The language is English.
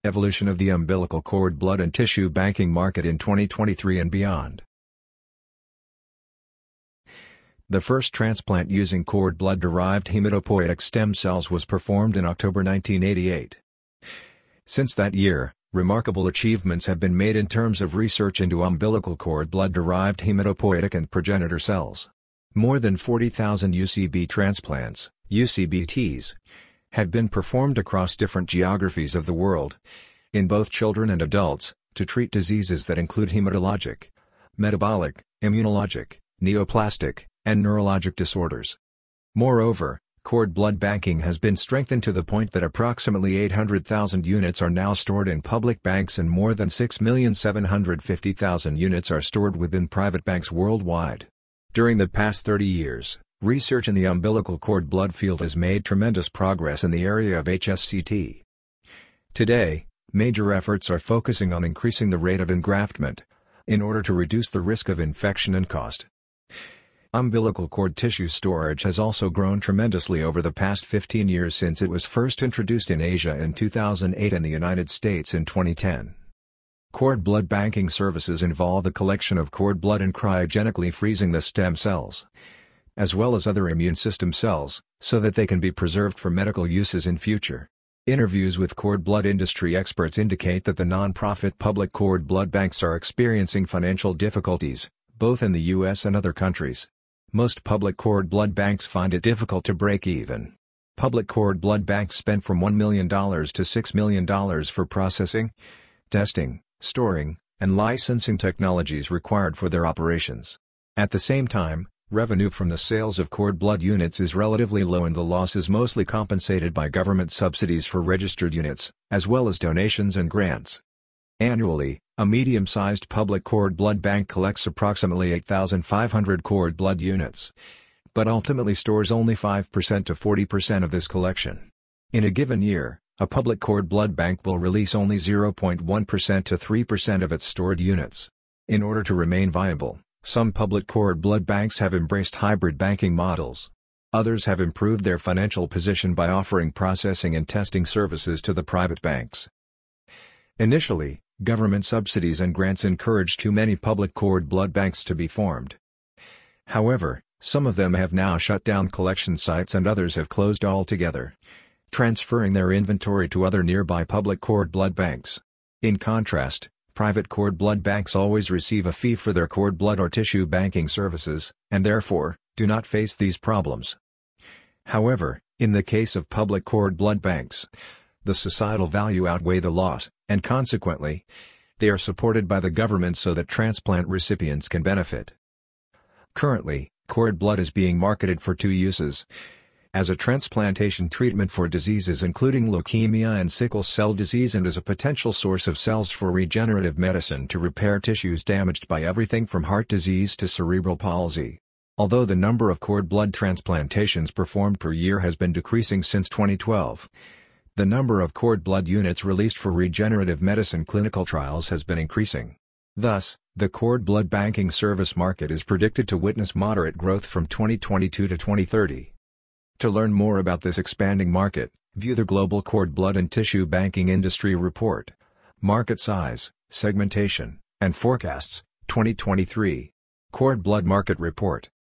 Evolution of the umbilical cord blood and tissue banking market in 2023 and beyond. The first transplant using cord blood-derived hematopoietic stem cells was performed in October 1988. Since that year, remarkable achievements have been made in terms of research into umbilical cord blood-derived hematopoietic and progenitor cells. More than 40,000 UCB transplants, UCBTs, have been performed across different geographies of the world, in both children and adults, to treat diseases that include hematologic, metabolic, immunologic, neoplastic, and neurologic disorders. Moreover, cord blood banking has been strengthened to the point that approximately 800,000 units are now stored in public banks and more than 6,750,000 units are stored within private banks worldwide. During the past 30 years, research in the umbilical cord blood field has made tremendous progress in the area of HSCT. Today, major efforts are focusing on increasing the rate of engraftment, in order to reduce the risk of infection and cost. Umbilical cord tissue storage has also grown tremendously over the past 15 years since it was first introduced in Asia in 2008 and the United States in 2010. Cord blood banking services involve the collection of cord blood and cryogenically freezing the stem cells, as well as other immune system cells, so that they can be preserved for medical uses in future. Interviews with cord blood industry experts indicate that the non-profit public cord blood banks are experiencing financial difficulties, both in the US and other countries. Most public cord blood banks find it difficult to break even. Public cord blood banks spend from $1 million to $6 million for processing, testing, storing, and licensing technologies required for their operations. At the same time, revenue from the sales of cord blood units is relatively low and the loss is mostly compensated by government subsidies for registered units, as well as donations and grants. Annually, a medium-sized public cord blood bank collects approximately 8,500 cord blood units, but ultimately stores only 5% to 40% of this collection. In a given year, a public cord blood bank will release only 0.1% to 3% of its stored units. In order to remain viable, some public cord blood banks have embraced hybrid banking models. Others have improved their financial position by offering processing and testing services to the private banks. Initially, government subsidies and grants encouraged too many public cord blood banks to be formed. However, some of them have now shut down collection sites and others have closed altogether, transferring their inventory to other nearby public cord blood banks. In contrast, private cord blood banks always receive a fee for their cord blood or tissue banking services, and therefore, do not face these problems. However, in the case of public cord blood banks, the societal value outweigh the loss, and consequently, they are supported by the government so that transplant recipients can benefit. Currently, cord blood is being marketed for two uses: as a transplantation treatment for diseases including leukemia and sickle cell disease, and as a potential source of cells for regenerative medicine to repair tissues damaged by everything from heart disease to cerebral palsy. Although the number of cord blood transplantations performed per year has been decreasing since 2012, the number of cord blood units released for regenerative medicine clinical trials has been increasing. Thus, the cord blood banking service market is predicted to witness moderate growth from 2022 to 2030. To learn more about this expanding market, view the Global Cord Blood and Tissue Banking Industry Report, Market Size, Segmentation, and Forecasts, 2023. Cord Blood Market Report.